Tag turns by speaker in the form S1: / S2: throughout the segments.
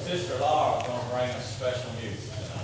S1: Sister Laura is going to bring us special music tonight.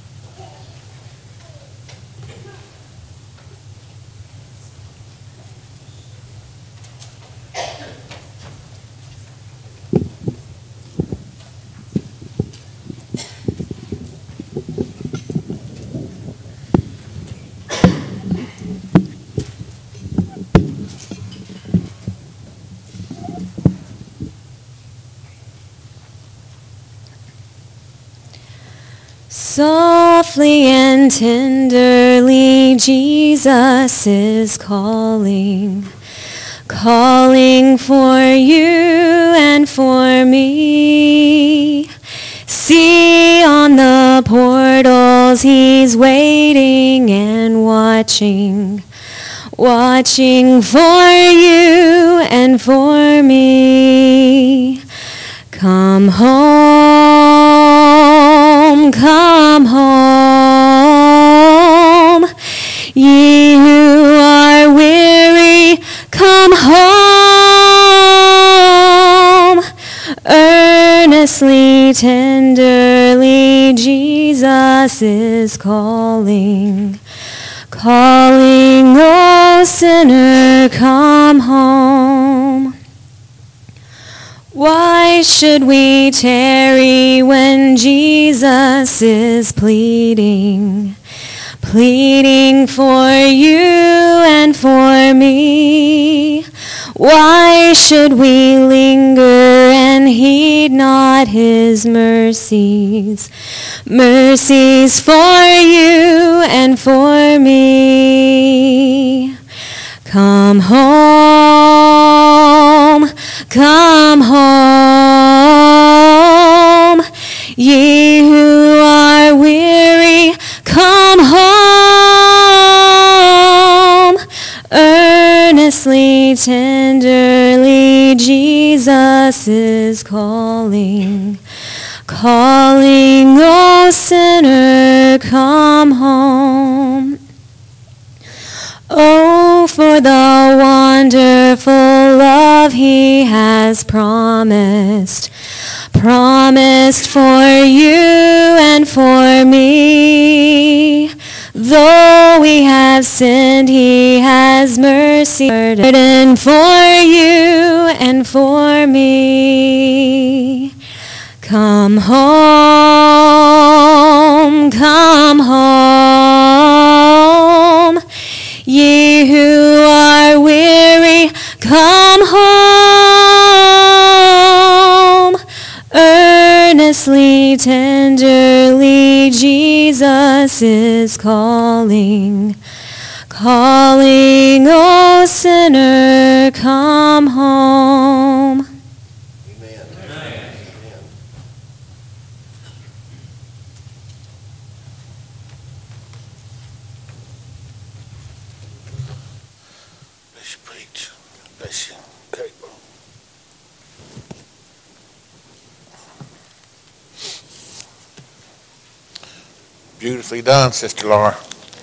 S2: Softly and tenderly Jesus is calling, calling for you and for me. See on the portals he's waiting and watching, watching for you and for me. Come home, come home, ye who are weary, come home. Earnestly, tenderly, Jesus is calling, calling, O sinner, come home. Why should we tarry when Jesus is pleading, pleading for you and for me? Why should we linger and heed not his mercies, mercies for you and for me? Come home, come home, ye who are weary, come home. Earnestly, tenderly, Jesus is calling, calling, O sinner, come home. Oh, for the wonderful love he has promised, promised for you and for me. Though we have sinned, he has mercy pardon for you and for me. Come home, come home, ye who are weary, come home. Earnestly, tenderly, Jesus is calling, calling, O sinner, come home.
S3: Beautifully done, Sister Laura.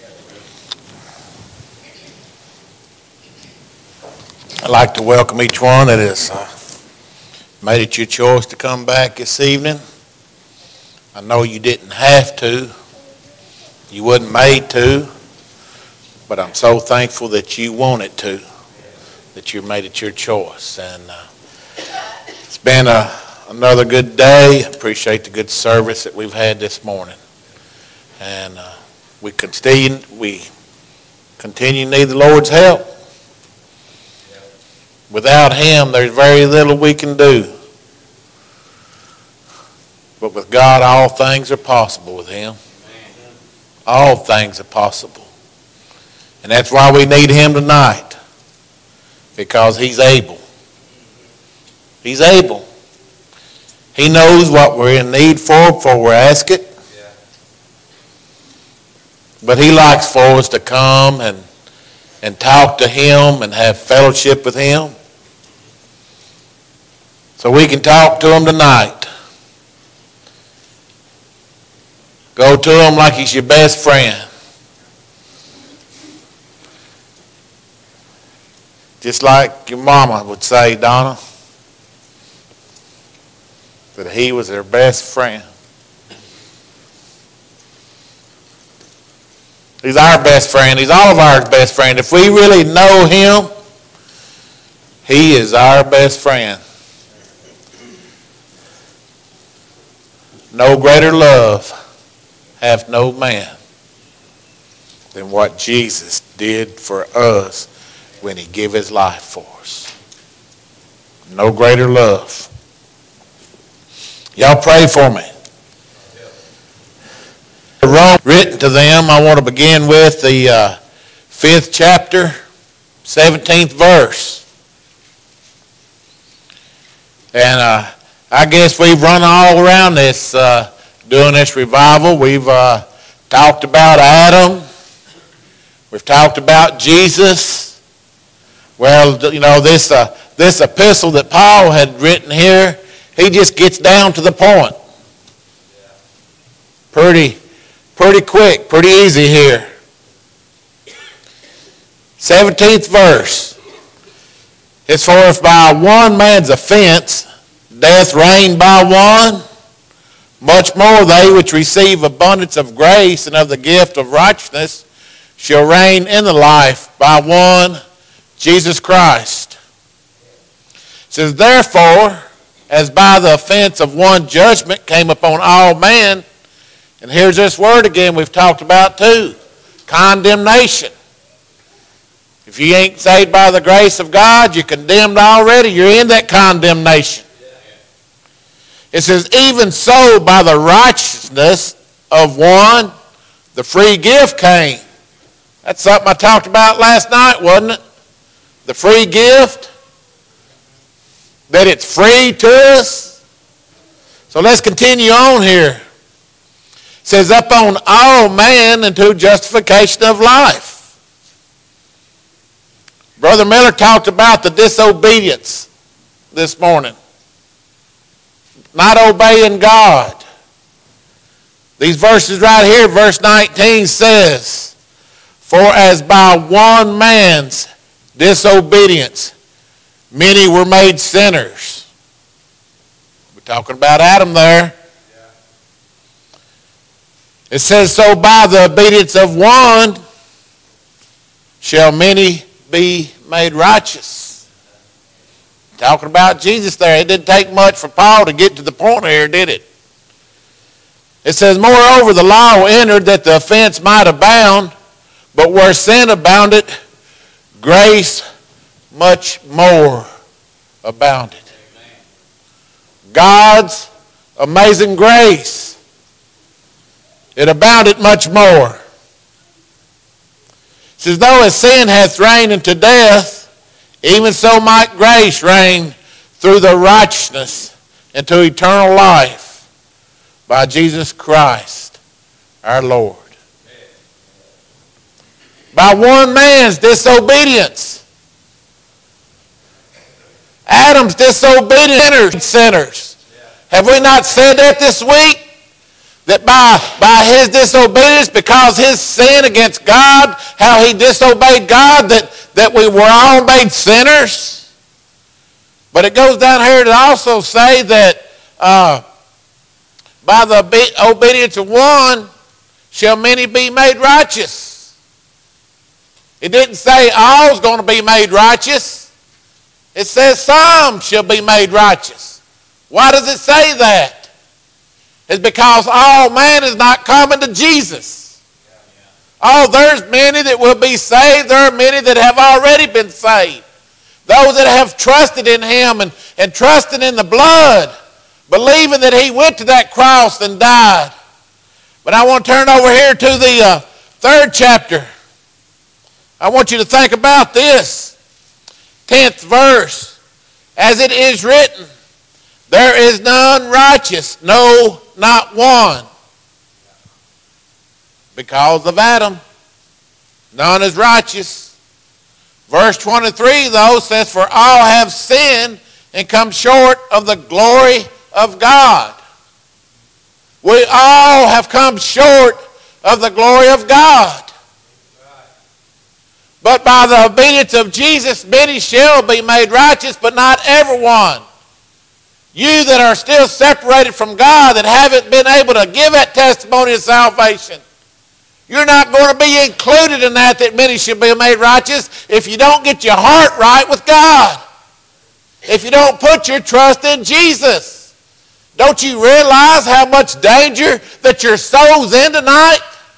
S3: I'd like to welcome each one that has made it your choice to come back this evening. I know you didn't have to. You wasn't made to. But I'm so thankful that you wanted to, that you made it your choice. And it's been another good day. Appreciate the good service that we've had this morning. And we continue to need the Lord's help. Without him, there's very little we can do. But with God, all things are possible with him. All things are possible. And that's why we need him tonight. Because he's able. He's able. He knows what we're in need for before we ask it. But he likes for us to come and talk to him and have fellowship with him. So we can talk to him tonight. Go to him like he's your best friend. Just like your mama would say, Donna. that he was their best friend. He's our best friend. He's all of our best friend. If we really know him, he is our best friend. No greater love hath no man than what Jesus did for us when he gave his life for us. No greater love. Y'all pray for me. Rome written to them, I want to begin with the 5th chapter, 17th verse. And I guess we've run all around this doing this revival. We've talked about Adam. We've talked about Jesus. Well, you know, this epistle that Paul had written here, he just gets down to the point. Pretty quick, pretty easy here. 17th verse. It's for if by one man's offense death reigned by one, much more they which receive abundance of grace and of the gift of righteousness shall reign in the life by one, Jesus Christ. It says, therefore, as by the offense of one judgment came upon all men, and here's this word again we've talked about too, condemnation. If you ain't saved by the grace of God, you're condemned already. You're in that condemnation. It says, even so by the righteousness of one, the free gift came. That's something I talked about last night, wasn't it? The free gift. That it's free to us. So let's continue on here. It says, up on all man unto justification of life. Brother Miller talked about the disobedience this morning. Not obeying God. These verses right here, verse 19 says, for as by one man's disobedience many were made sinners. We're talking about Adam there. It says, so by the obedience of one shall many be made righteous. Talking about Jesus there. It didn't take much for Paul to get to the point here, did it? It says, moreover, the law entered that the offense might abound, but where sin abounded, grace much more abounded. God's amazing grace. It abounded much more. It says, though as sin hath reigned unto death, even so might grace reign through the righteousness into eternal life by Jesus Christ our Lord. By one man's disobedience. Adam's disobedience, sinners. Have we not said that this week? That by his disobedience, because his sin against God, how he disobeyed God, that we were all made sinners. But it goes down here to also say that by the obedience of one shall many be made righteous. It didn't say all's going to be made righteous. It says some shall be made righteous. Why does it say that? It's because all man is not coming to Jesus. Oh, there's many that will be saved. There are many that have already been saved. Those that have trusted in him and trusted in the blood, believing that he went to that cross and died. But I want to turn over here to the 3rd chapter. I want you to think about this. 10th verse. As it is written, there is none righteous, no, not one. Because of Adam, none is righteous. Verse 23, though, says, for all have sinned and come short of the glory of God. We all have come short of the glory of God. But by the obedience of Jesus, many shall be made righteous, but not everyone. You that are still separated from God, that haven't been able to give that testimony of salvation, you're not going to be included in that many should be made righteous if you don't get your heart right with God. If you don't put your trust in Jesus. Don't you realize how much danger that your soul's in tonight?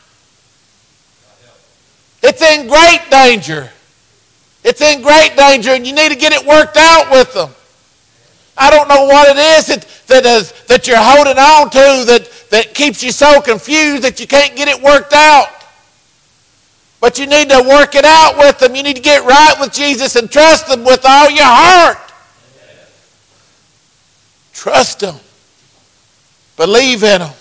S3: It's in great danger. It's in great danger, and you need to get it worked out with them. I don't know what it is that you're holding on to that keeps you so confused that you can't get it worked out. But you need to work it out with them. You need to get right with Jesus and trust Him with all your heart. Trust Him. Believe in Him.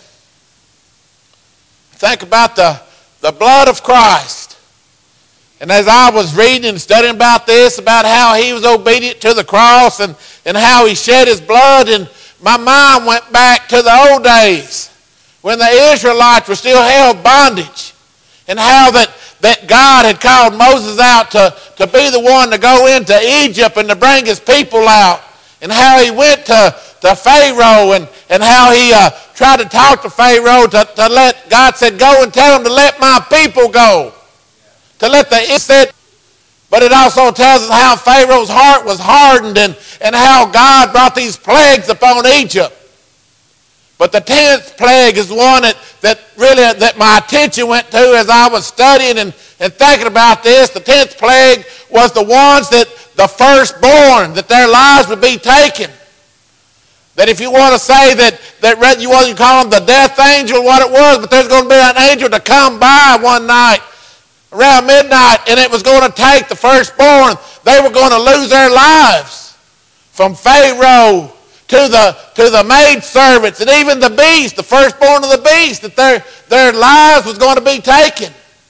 S3: Think about the blood of Christ. And as I was reading and studying about this, about how He was obedient to the cross and how He shed His blood, and my mind went back to the old days when the Israelites were still held bondage, and how that God had called Moses out to be the one to go into Egypt and to bring His people out, and how He went to Pharaoh and how He tried to talk to Pharaoh to let, God said, go and tell him to let my people go. To let the Israelites, but it also tells us how Pharaoh's heart was hardened and how God brought these plagues upon Egypt. But the 10th plague is one that my attention went to as I was studying and thinking about this. The 10th plague was the ones that the firstborn, that their lives would be taken. That if you want to say that you want to call them the death angel, what it was, but there's going to be an angel to come by one night around midnight, and it was going to take the firstborn. They were going to lose their lives, from Pharaoh to the maidservants and even the beast, the firstborn of the beast, that their lives was going to be taken.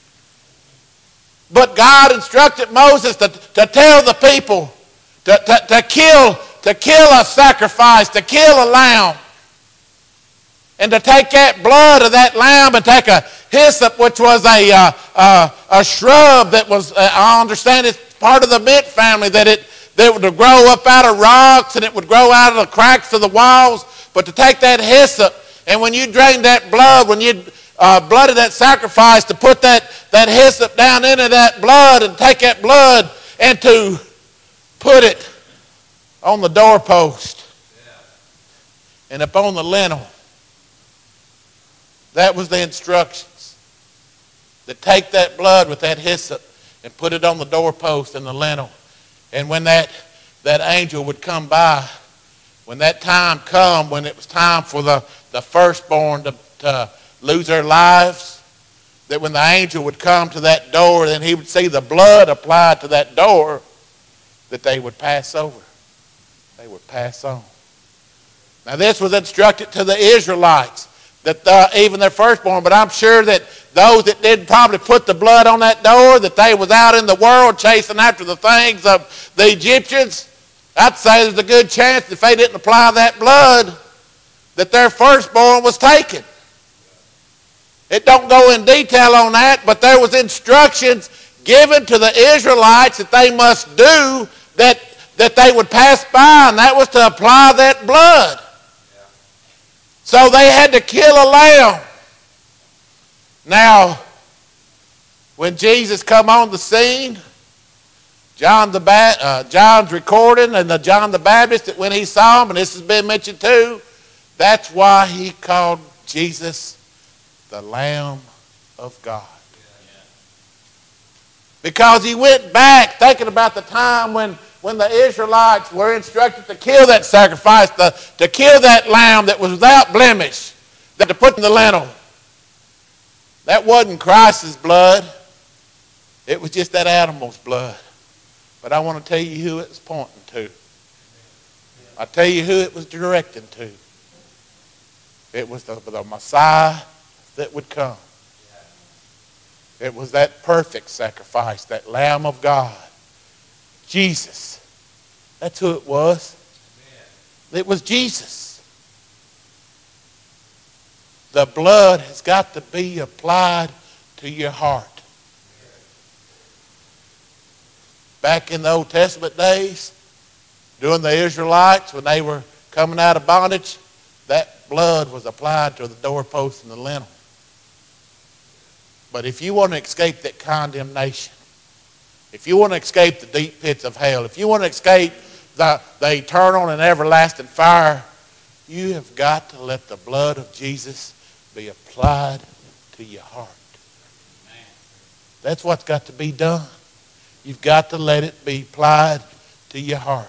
S3: But God instructed Moses to tell the people to kill a sacrifice, to kill a lamb, and to take that blood of that lamb and take a hyssop, which was a shrub that was, I understand it's part of the mint family, that would grow up out of rocks and it would grow out of the cracks of the walls. But to take that hyssop, and when you drained that blood, when you blooded that sacrifice, to put that hyssop down into that blood and take that blood and to put it on the doorpost and upon the lintel. That was the instructions. To take that blood with that hyssop and put it on the doorpost and the lintel. And when that angel would come by, when that time come, when it was time for the firstborn to lose their lives, that when the angel would come to that door, then he would see the blood applied to that door, that they would pass over. They would pass on. Now this was instructed to the Israelites, that even their firstborn, but I'm sure that those that didn't probably put the blood on that door, that they was out in the world chasing after the things of the Egyptians, I'd say there's a good chance if they didn't apply that blood, that their firstborn was taken. It don't go in detail on that, but there was instructions given to the Israelites that they must do, that they would pass by, and that was to apply that blood. So they had to kill a lamb. Now, when Jesus come on the scene, John's recording, and John the Baptist, that when he saw him, and this has been mentioned too, that's why he called Jesus the Lamb of God. Because he went back thinking about the time when the Israelites were instructed to kill that sacrifice, to kill that lamb that was without blemish, that to put in the lintel. That wasn't Christ's blood. It was just that animal's blood. But I want to tell you who it was pointing to. I'll tell you who it was directing to. It was the Messiah that would come. It was that perfect sacrifice, that Lamb of God. Jesus. That's who it was. It was Jesus. The blood has got to be applied to your heart. Back in the Old Testament days, during the Israelites, when they were coming out of bondage, that blood was applied to the doorpost and the lintel. But if you want to escape that condemnation, if you want to escape the deep pits of hell, if you want to escape the eternal and everlasting fire, you have got to let the blood of Jesus be applied to your heart. That's what's got to be done. You've got to let it be applied to your heart.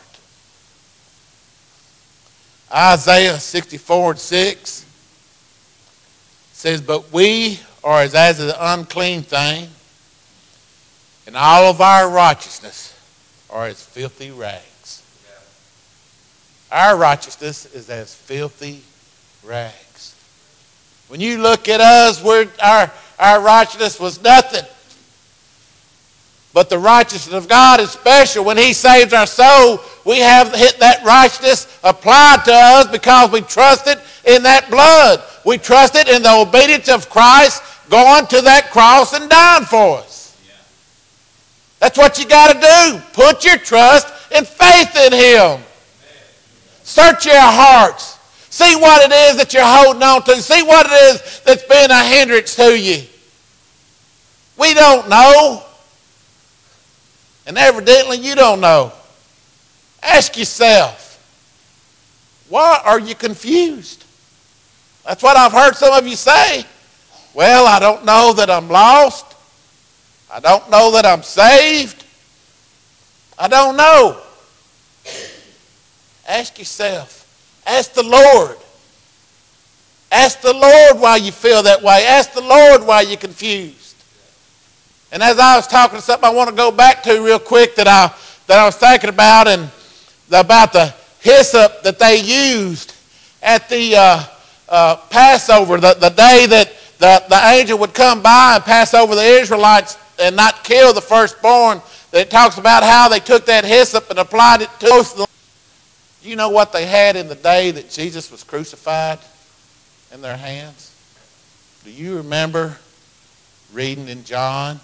S3: Isaiah 64:6 says, "But we are as an unclean thing, and all of our righteousness are as filthy rags." Our righteousness is as filthy rags. When you look at us, our righteousness was nothing. But the righteousness of God is special. When He saves our soul, we have hit that righteousness applied to us because we trusted in that blood. We trusted in the obedience of Christ going to that cross and dying for us. That's what you got to do. Put your trust and faith in Him. Search your hearts. See what it is that you're holding on to. See what it is that's been a hindrance to you. We don't know. And evidently you don't know. Ask yourself, why are you confused? That's what I've heard some of you say. Well, I don't know that I'm lost. I don't know that I'm saved. I don't know. Ask yourself. Ask the Lord. Ask the Lord why you feel that way. Ask the Lord why you're confused. And as I was talking, something I want to go back to real quick that I was thinking about, and about the hyssop that they used at the Passover, the day that the angel would come by and pass over the Israelites and not kill the firstborn. It talks about how they took that hyssop and applied it to them. You know what they had in the day that Jesus was crucified in their hands? Do you remember reading in John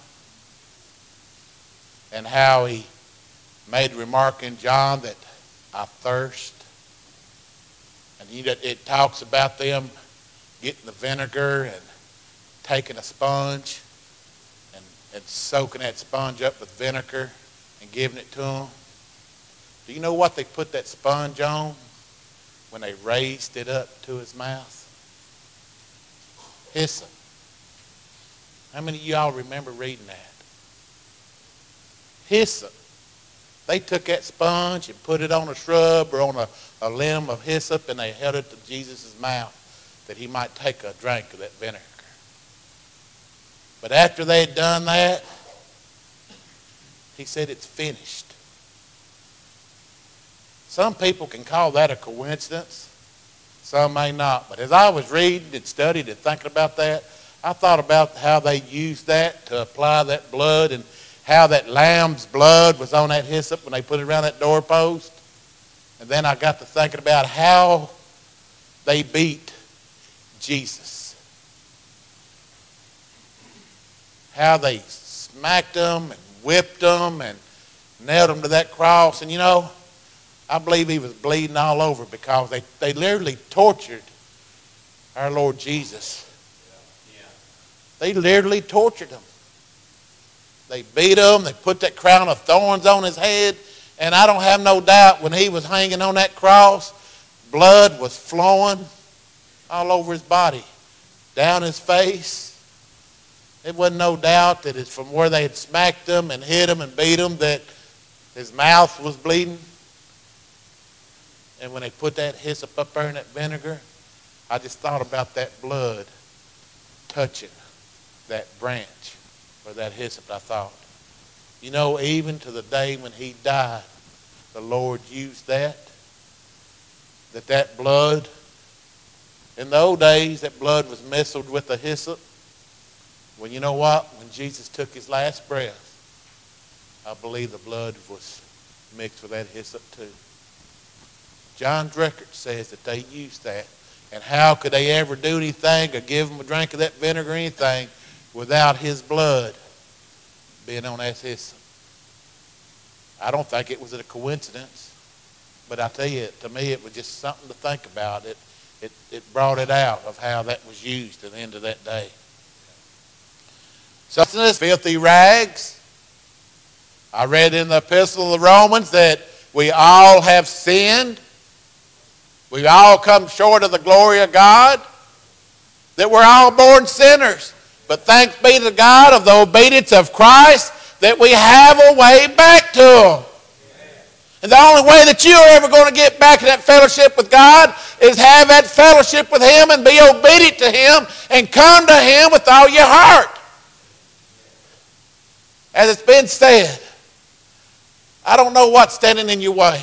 S3: and how he made a remark in John that I thirst? And it talks about them getting the vinegar and taking a sponge and soaking that sponge up with vinegar and giving it to him. Do you know what they put that sponge on when they raised it up to his mouth? Hyssop. How many of y'all remember reading that? Hyssop. They took that sponge and put it on a shrub or on a limb of hyssop, and they held it to Jesus' mouth that he might take a drink of that vinegar. But after they had done that, he said, it's finished. Some people can call that a coincidence. Some may not. But as I was reading and studied and thinking about that, I thought about how they used that to apply that blood, and how that lamb's blood was on that hyssop when they put it around that doorpost. And then I got to thinking about how they beat Jesus. How they smacked him and whipped him and nailed him to that cross. And you know, I believe he was bleeding all over because they literally tortured our Lord Jesus. They literally tortured him. They beat him. They put that crown of thorns on his head. And I don't have no doubt when he was hanging on that cross, blood was flowing all over his body, down his face. It wasn't no doubt that it's from where they had smacked him and hit him and beat him that his mouth was bleeding. And when they put that hyssop up there in that vinegar, I just thought about that blood touching that branch or that hyssop. I thought, you know, even to the day when he died, the Lord used that blood. In the old days, that blood was mingled with the hyssop. Well, you know what? When Jesus took his last breath, I believe the blood was mixed with that hyssop too. John's record says that they used that. And how could they ever do anything or give him a drink of that vinegar or anything without his blood being on that hyssop? I don't think it was a coincidence. But I tell you, to me, it was just something to think about. It brought it out of how that was used at the end of that day. Something that's filthy rags. I read in the Epistle of the Romans that we all have sinned. We've all come short of the glory of God. That we're all born sinners. But thanks be to God of the obedience of Christ that we have a way back to Him. And the only way that you're ever going to get back in that fellowship with God is have that fellowship with Him and be obedient to Him and come to Him with all your heart. As it's been said, I don't know what's standing in your way.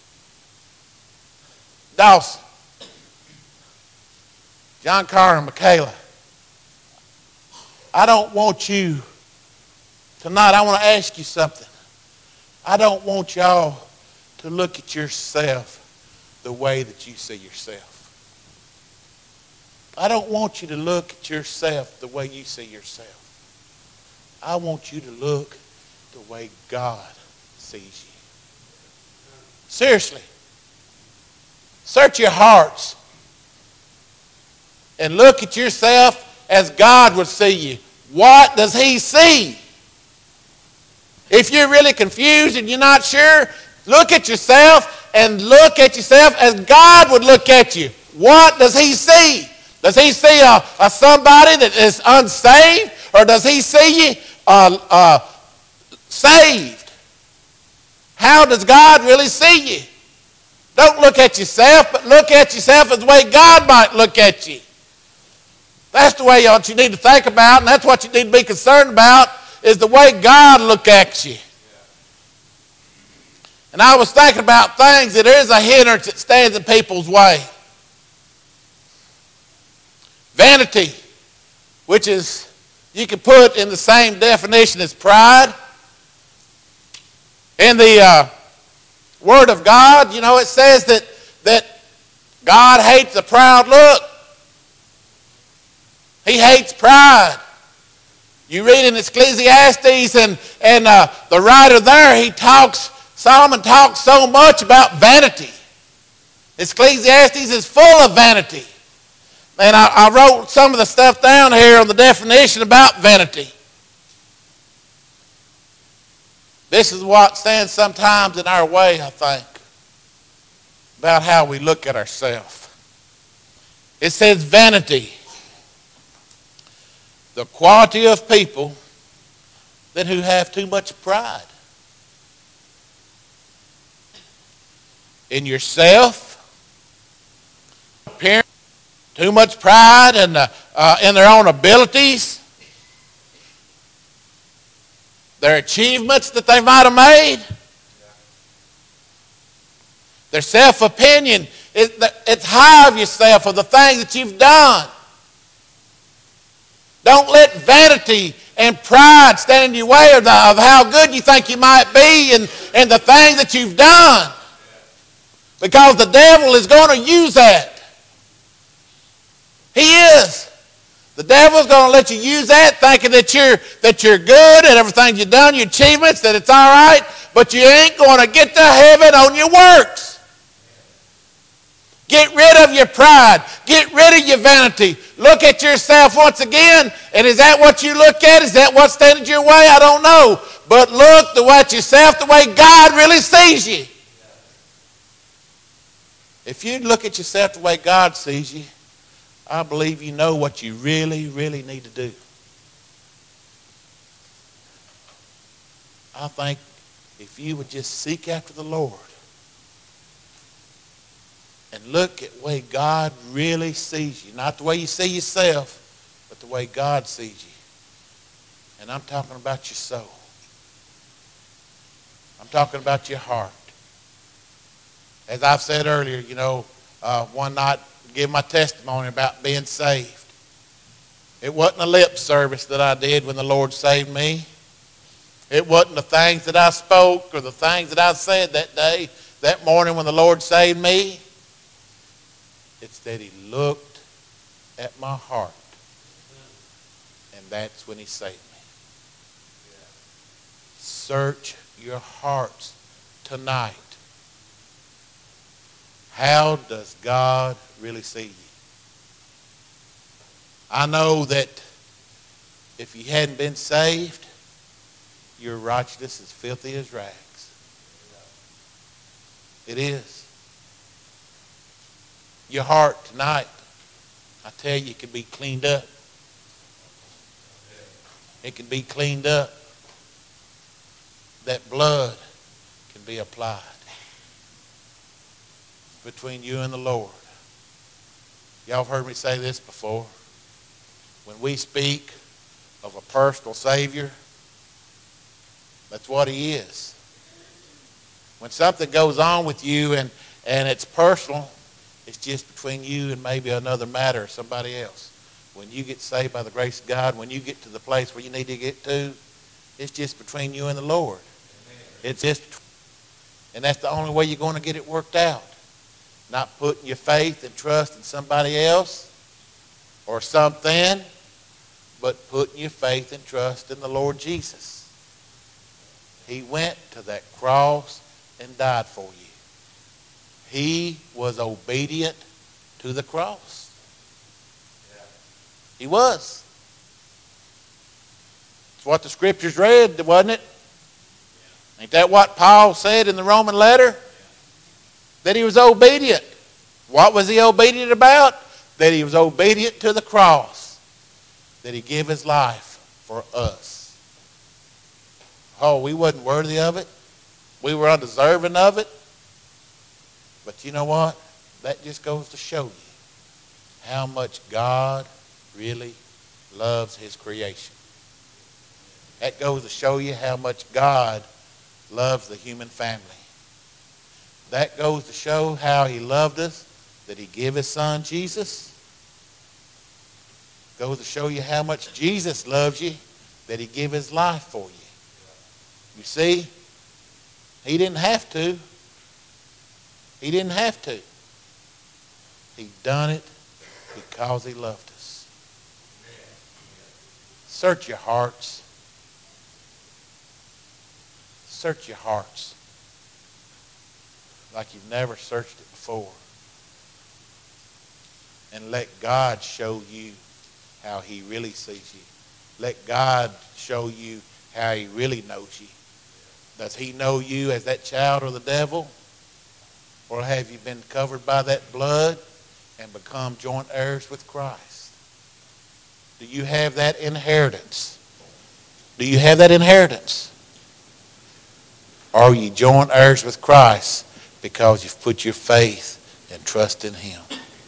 S3: Dawson, John Carter, Michaela, I don't want you tonight, I want to ask you something. I don't want y'all to look at yourself the way that you see yourself. I don't want you to look at yourself the way you see yourself. I want you to look the way God sees you. Seriously. Search your hearts and look at yourself as God would see you. What does He see? If you're really confused and you're not sure, look at yourself and look at yourself as God would look at you. What does He see? Does He see a somebody that is unsaved, or does He see you saved? How does God really see you? Don't look at yourself, but look at yourself as the way God might look at you. That's the way what you need to think about, and that's what you need to be concerned about, is the way God look at you. And I was thinking about things that there is a hindrance that stands in people's way. Vanity, which is, you can put in the same definition as pride. In the Word of God, you know, it says that God hates a proud look. He hates pride. You read in Ecclesiastes and the writer there, Solomon talks so much about vanity. Ecclesiastes is full of vanity. And I wrote some of the stuff down here on the definition about vanity. This is what stands sometimes in our way, I think, about how we look at ourselves. It says vanity, the quality of people who have too much pride in yourself, appearance, too much pride in their own abilities, their achievements that they might have made, their self-opinion. It's high of yourself of the things that you've done. Don't let vanity and pride stand in your way of how good you think you might be and the things that you've done. Because the devil is going to use that. He is. The devil's going to let you use that thinking that you're good and everything you've done, your achievements, that it's all right, but you ain't going to get to heaven on your works. Get rid of your pride. Get rid of your vanity. Look at yourself once again, and is that what you look at? Is that what's standing in your way? I don't know. But look at yourself the way God really sees you. If you look at yourself the way God sees you, I believe you know what you really, really need to do. I think if you would just seek after the Lord and look at the way God really sees you, not the way you see yourself, but the way God sees you. And I'm talking about your soul. I'm talking about your heart. As I've said earlier, one night, give my testimony about being saved. It wasn't a lip service that I did when the Lord saved me. It wasn't the things that I spoke or the things that I said that day, that morning when the Lord saved me. It's that He looked at my heart, and that's when He saved me. Search your hearts tonight. How does God really see you? I know that if you hadn't been saved, your righteousness is filthy as rags. It is. Your heart tonight, I tell you, it can be cleaned up. It can be cleaned up. That blood can be applied between you and the Lord. Y'all have heard me say this before. When we speak of a personal Savior, that's what he is. When something goes on with you and it's personal, it's just between you and maybe another matter or somebody else. When you get saved by the grace of God, when you get to the place where you need to get to, it's just between you and the Lord. It's just, and that's the only way you're going to get it worked out. Not putting your faith and trust in somebody else or something, but putting your faith and trust in the Lord Jesus. He went to that cross and died for you. He was obedient to the cross. He was. It's what the scriptures read, wasn't it? Ain't that what Paul said in the Roman letter? That he was obedient. What was he obedient about? That he was obedient to the cross. That he gave his life for us. Oh, we wasn't worthy of it. We were undeserving of it. But you know what? That just goes to show you how much God really loves his creation. That goes to show you how much God loves the human family. That goes to show how he loved us, that he gave his son Jesus. Goes to show you how much Jesus loves you, that he gave his life for you. You see, he didn't have to. He didn't have to. He done it because he loved us. Search your hearts. Search your hearts like you've never searched it before. And let God show you how he really sees you. Let God show you how he really knows you. Does he know you as that child of the devil? Or have you been covered by that blood and become joint heirs with Christ? Do you have that inheritance? Do you have that inheritance? Or are you joint heirs with Christ because you've put your faith and trust in him?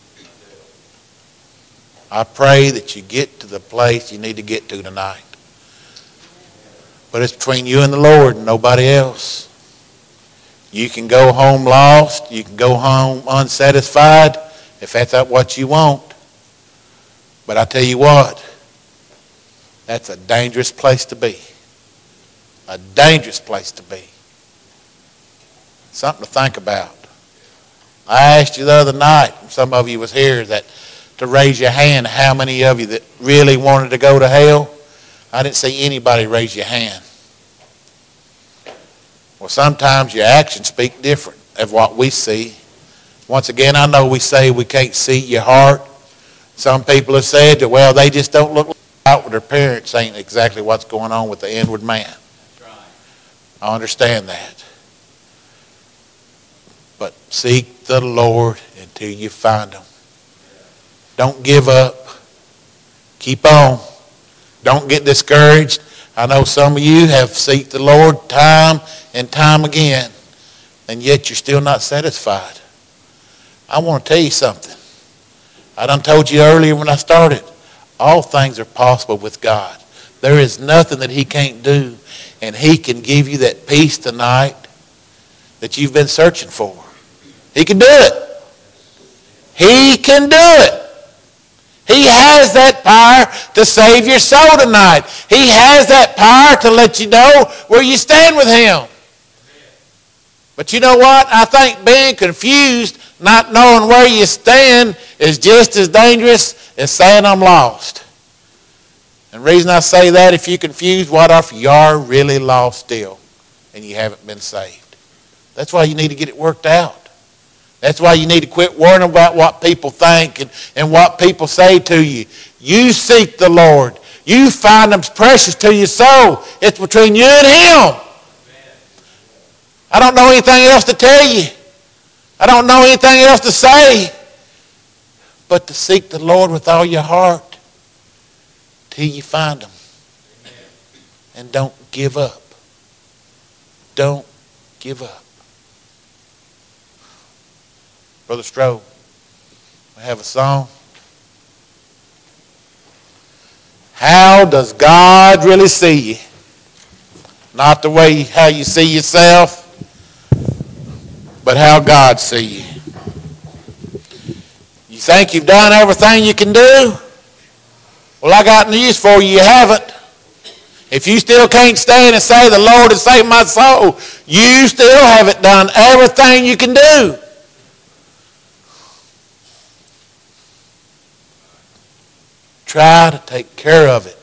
S3: I pray that you get to the place you need to get to tonight. But it's between you and the Lord and nobody else. You can go home lost. You can go home unsatisfied if that's not what you want. But I tell you what, that's a dangerous place to be. A dangerous place to be. Something to think about. I asked you the other night, some of you was here, that to raise your hand, how many of you that really wanted to go to hell? I didn't see anybody raise your hand. Well, sometimes your actions speak different of what we see. Once again, I know we say we can't see your heart. Some people have said that, well, they just don't look like outward appearance ain't exactly what's going on with the inward man.
S1: That's right.
S3: I understand that. But seek the Lord until you find him. Don't give up. Keep on. Don't get discouraged. I know some of you have sought the Lord time and time again, and yet you're still not satisfied. I want to tell you something. I done told you earlier when I started, all things are possible with God. There is nothing that he can't do, and he can give you that peace tonight that you've been searching for. He can do it. He can do it. He has that power to save your soul tonight. He has that power to let you know where you stand with him. But you know what? I think being confused, not knowing where you stand, is just as dangerous as saying I'm lost. And the reason I say that, if you're confused, what if you are really lost still and you haven't been saved? That's why you need to get it worked out. That's why you need to quit worrying about what people think and what people say to you. You seek the Lord. You find them precious to your soul. It's between you and Him. I don't know anything else to tell you. I don't know anything else to say but to seek the Lord with all your heart till you find Him. And don't give up. Don't give up. Brother Stroh, I have a song. How does God really see you? Not the way how you see yourself, but how God sees you. You think you've done everything you can do? Well, I got news for you. You haven't. If you still can't stand and say, the Lord has saved my soul, you still haven't done everything you can do. Try to take care of it.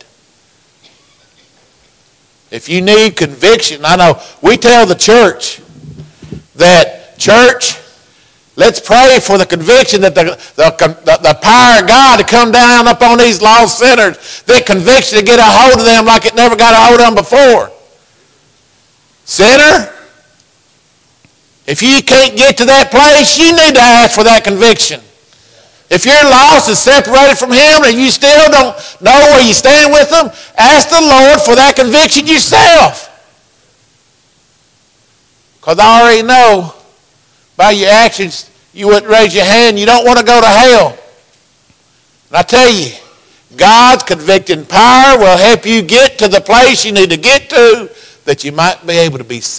S3: If you need conviction, I know we tell the church that, church, let's pray for the conviction that the power of God to come down upon these lost sinners, that conviction to get a hold of them like it never got a hold of them before. Sinner, if you can't get to that place, you need to ask for that conviction. If you're lost and separated from Him and you still don't know where you stand with Him, ask the Lord for that conviction yourself. Because I already know by your actions you wouldn't raise your hand. You don't want to go to hell. And I tell you, God's convicting power will help you get to the place you need to get to that you might be able to be saved.